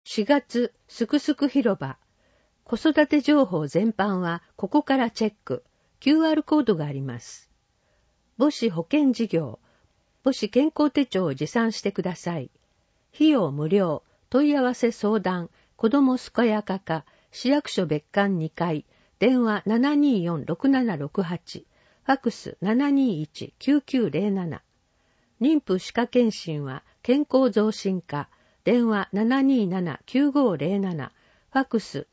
4月すくすく広場。子育て情報全般はここからチェック。QR コードがあります。母子保健事業、母子健康手帳を持参してください。費用無料、問い合わせ相談、子ども健やか課、市役所別館2階、電話 724-6768、ファクス 721-9907。妊婦歯科検診は健康増進課、電話 727-9507、ファクス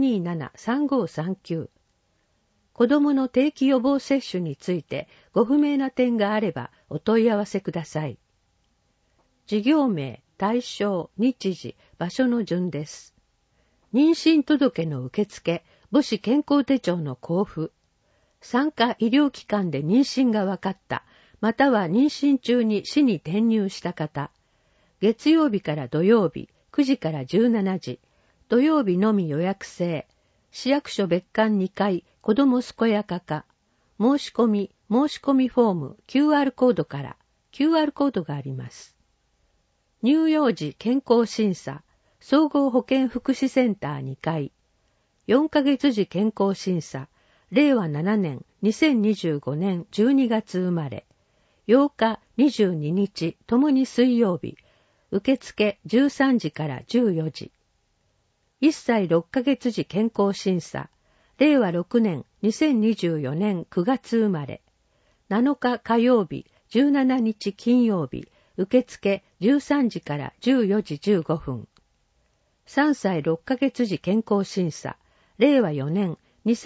727-3539。子どもの定期予防接種についてご不明な点があればお問い合わせください。事業名、対象、日時、場所の順です。妊娠届の受付、母子健康手帳の交付。産科医療機関で妊娠が分かった、または妊娠中に市に転入した方。月曜日から土曜日、9時から17時。土曜日のみ予約制。市役所別館2階、子ども健やか課。申し込みフォーム、QR コードから、QR コードがあります。乳幼児健康審査、総合保健福祉センター2階。4ヶ月時健康審査、令和7年、2025年12月生まれ。8日、22日、ともに水曜日。受付13時から14時。1歳6ヶ月時健康審査、令和6年2024年9月生まれ。7日火曜日、17日金曜日、受付13時から14時15分。3歳6ヶ月時健康審査、令和4年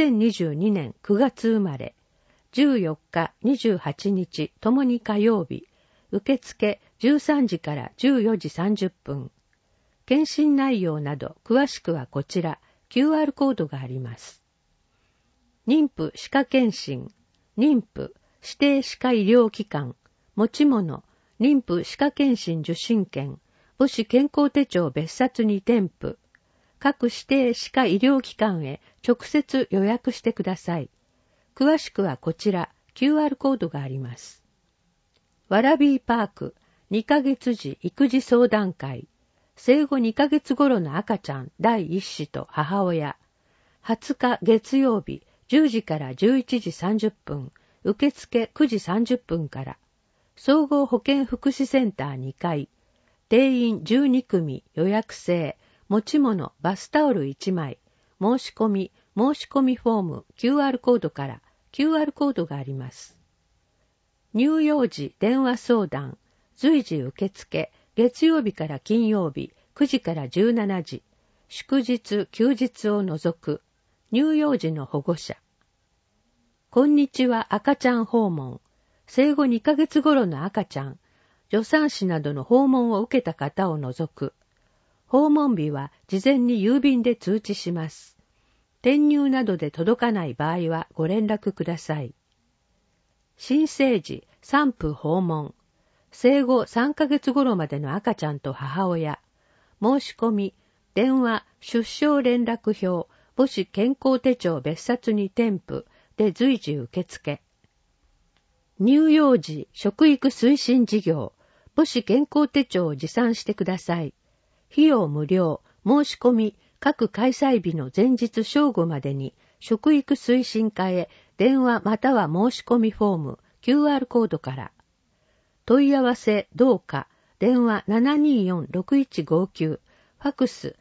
2022年9月生まれ。14日、28日、ともに火曜日。受付13時から14時30分。検診内容など詳しくはこちら、QR コードがあります。妊婦歯科検診、妊婦指定歯科医療機関、持ち物、妊婦歯科検診受診券、母子健康手帳別冊に添付。各指定歯科医療機関へ直接予約してください。詳しくはこちら、QR コードがあります。わらびーパーク、2ヶ月時育児相談会、生後2ヶ月頃の赤ちゃん第一子と母親、20日月曜日10時から11時30分、受付9時30分から、総合保健福祉センター2階、定員12組予約制、持ち物バスタオル1枚、申し込みフォーム QR コードから、QR コードがあります。乳幼児電話相談、随時受付、月曜日から金曜日、9時から17時、祝日、休日を除く、乳幼児の保護者。こんにちは赤ちゃん訪問、生後2ヶ月頃の赤ちゃん、助産師などの訪問を受けた方を除く。訪問日は事前に郵便で通知します。転入などで届かない場合はご連絡ください。新生児産婦訪問、生後3ヶ月頃までの赤ちゃんと母親、申し込み、電話、出生連絡表、母子健康手帳別冊に添付で随時受付。乳幼児食育推進事業、母子健康手帳を持参してください。費用無料、申し込み、各開催日の前日正午までに食育推進課へ電話または申し込みフォーム QR コードから。問い合わせどうか電話 724-6159、ファクス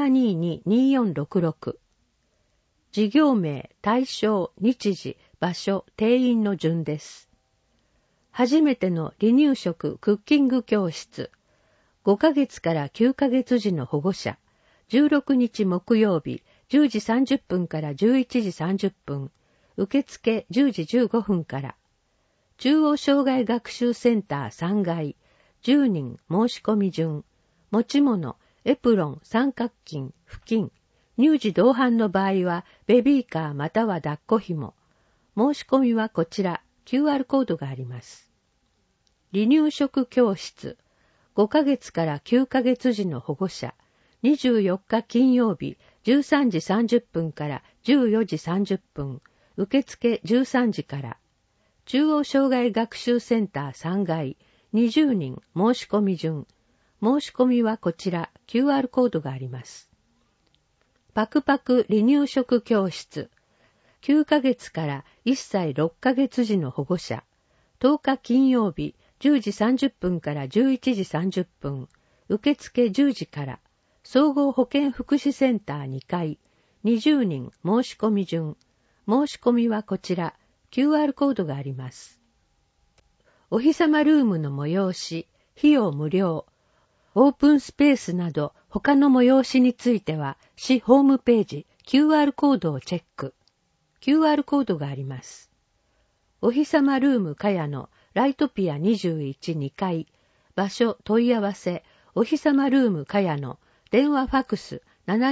722-2466。事業名、対象、日時、場所、定員の順です。初めての離乳食クッキング教室。5ヶ月から9ヶ月時の保護者。16日木曜日、10時30分から11時30分。受付10時15分から。中央障害学習センター3階。10人申し込み順。持ち物、エプロン、三角巾、布巾。乳児同伴の場合は、ベビーカーまたは抱っこ紐。申し込みはこちら、QR コードがあります。離乳食教室。5ヶ月から9ヶ月時の保護者。24日金曜日、13時30分から14時30分。受付13時から。中央障害学習センター3階。20人申し込み順。 申し込みはこちら QR コードがあります。パクパク離乳食教室。9ヶ月から1歳6ヶ月時の保護者。10日金曜日10時30分から11時30分。受付10時から。総合保健福祉センター2階。20人申し込み順。申し込みはこちら QR コードがあります。お日様ルームの催し、費用無料。オープンスペースなど他の催しについては市ホームページ QR コードをチェック。QR コードがあります。お日様ルームかやのライトピア21、2階。場所問い合わせ、お日様ルームかやの電話ファクス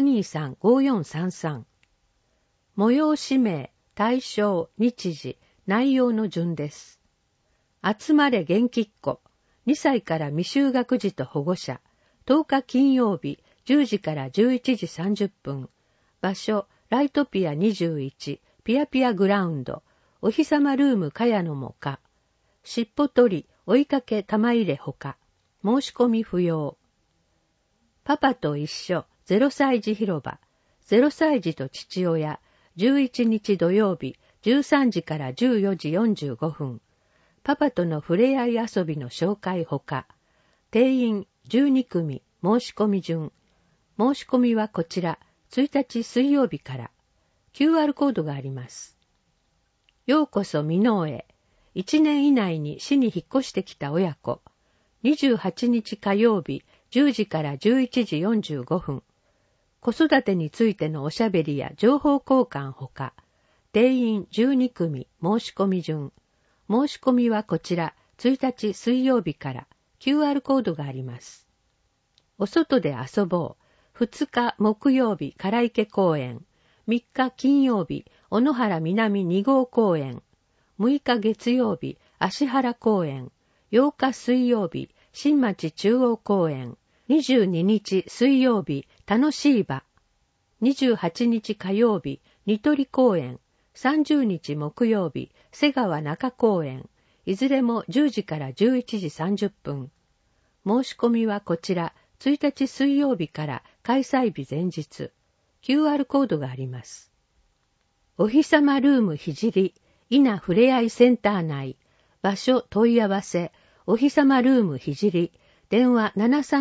723-5433。催し名、対象、日時、内容の順です。集まれ元気っ子。2歳から未就学児と保護者。10日金曜日10時から11時30分。場所、ライトピア21、ピアピアグラウンド。お日様ルームかやのもか。しっぽ取り、追いかけ玉入れほか。申し込み不要。パパと一緒、0歳児広場。0歳児と父親。11日土曜日、13時から14時45分。パパとの触れ合い遊びの紹介ほか。定員12組、申し込み順。申し込みはこちら、1日水曜日から。QR コードがあります。ようこそ箕面へ。1年以内に市に引っ越してきた親子。28日火曜日、10時から11時45分。子育てについてのおしゃべりや情報交換ほか。定員12組、申し込み順。申し込みはこちら、1日水曜日から。QR コードがあります。お外で遊ぼう。2日木曜日、唐池公園。3日金曜日、小野原南2号公園。6日月曜日、芦原公園。8日水曜日、新町中央公園。22日水曜日、楽しい場。28日火曜日、ニトリ公園。30日木曜日、瀬川中公園。いずれも10時から11時30分。申し込みはこちら、1日水曜日から開催日前日。QR コードがあります。お日様ルームひじり、稲ふれあいセンター内。場所問い合わせ、お日様ルームひじり。電話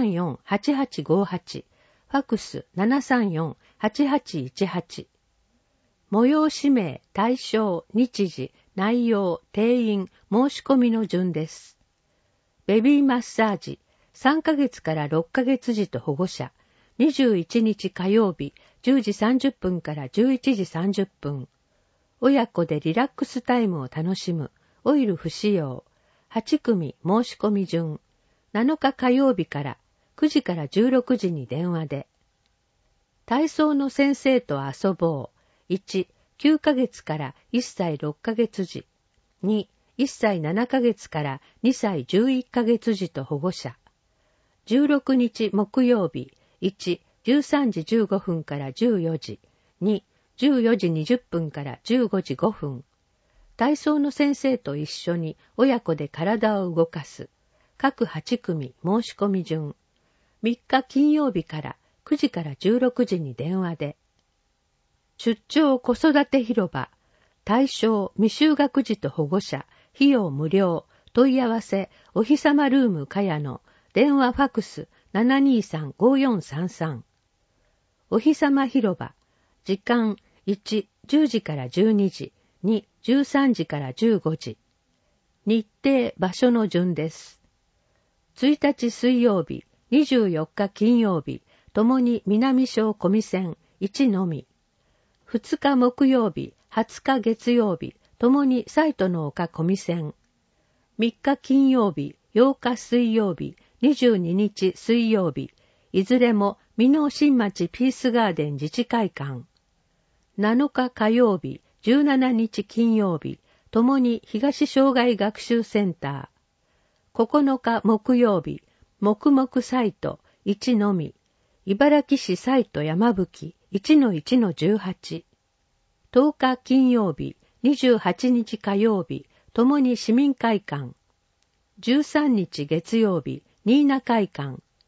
734-8858。ファクス 734-8818。催し名、対象、日時、内容、定員、申し込みの順です。ベビーマッサージ、3ヶ月から6ヶ月児と保護者、21日火曜日、10時30分から11時30分。親子でリラックスタイムを楽しむ、オイル不使用、8組申し込み順。7日火曜日から9時から16時に電話で。体操の先生と遊ぼう。1、9ヶ月から1歳6ヶ月児。2、1歳7ヶ月から2歳11ヶ月児と保護者。16日木曜日。1、13時15分から14時。2、14時20分から15時5分。体操の先生と一緒に親子で体を動かす。各8組申し込み順。3日金曜日から9時から16時に電話で。出張子育て広場。対象未就学児と保護者。費用無料。問い合わせお日様ルームかやの電話ファクス 723-5433。お日様広場。時間1、10時から12時。2、13時から15時。日程、場所の順です。1日水曜日、24日金曜日、ともに南小小見線1のみ。2日木曜日、20日月曜日、ともに西都の丘小見線。3日金曜日、8日水曜日、22日水曜日、いずれも箕面新町ピースガーデン自治会館。7日火曜日、17日金曜日、ともに東障害学習センター。9日木曜日、黙々サイト1のみ。茨城市サイト山吹 1-1-18。10日金曜日、28日火曜日、ともに市民会館。13日月曜日、新名会館。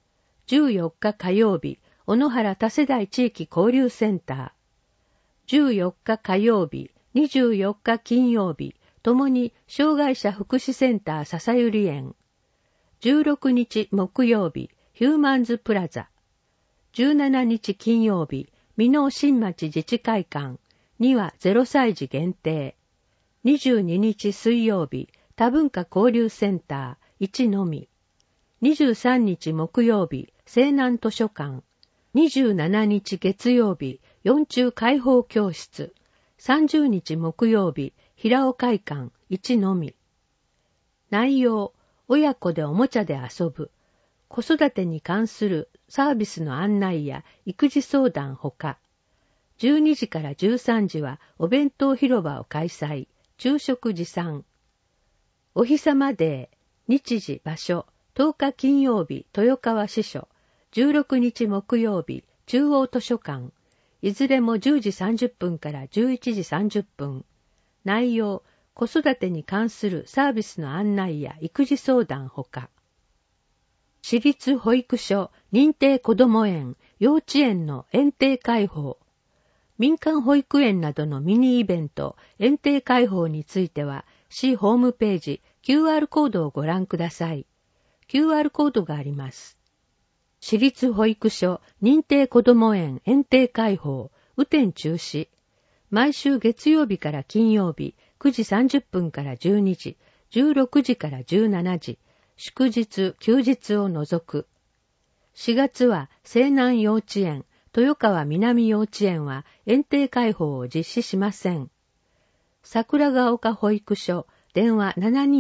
14日火曜日、小野原多世代地域交流センター。14日火曜日、24日金曜日、ともに障害者福祉センター笹百合園。16日木曜日、ヒューマンズプラザ。17日金曜日、箕面新町自治会館には0歳児限定。22日水曜日、多文化交流センター1のみ。23日木曜日、西南図書館。27日月曜日、四中開放教室。30日木曜日、平尾会館1のみ。内容、親子でおもちゃで遊ぶ。子育てに関するサービスの案内や育児相談ほか。12時から13時はお弁当広場を開催。昼食持参。お日様デー、日時場所、10日金曜日、豊川支所、16日木曜日、中央図書館、いずれも10時30分から11時30分。内容、子育てに関するサービスの案内や育児相談ほか。私立保育所、認定こども園、幼稚園の園庭開放。民間保育園などのミニイベント、園庭開放については、市ホームページ、QR コードをご覧ください。QR コードがあります。私立保育所、認定こども園、園庭開放、雨天中止。毎週月曜日から金曜日、9時30分から12時、16時から17時、祝日、休日を除く。4月は西南幼稚園、豊川南幼稚園は園庭開放を実施しません。桜ヶ丘保育所、電話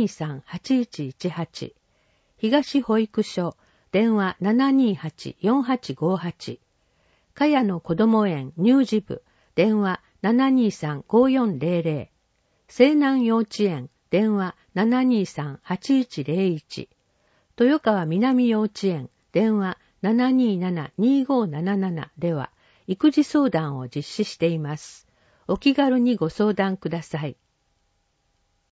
723-8118。東保育所、電話 728-4858。茅野こども園乳児部、電話 723-5400。西南幼稚園、電話 723-8101。豊川南幼稚園、電話 727-2577 では、育児相談を実施しています。お気軽にご相談ください。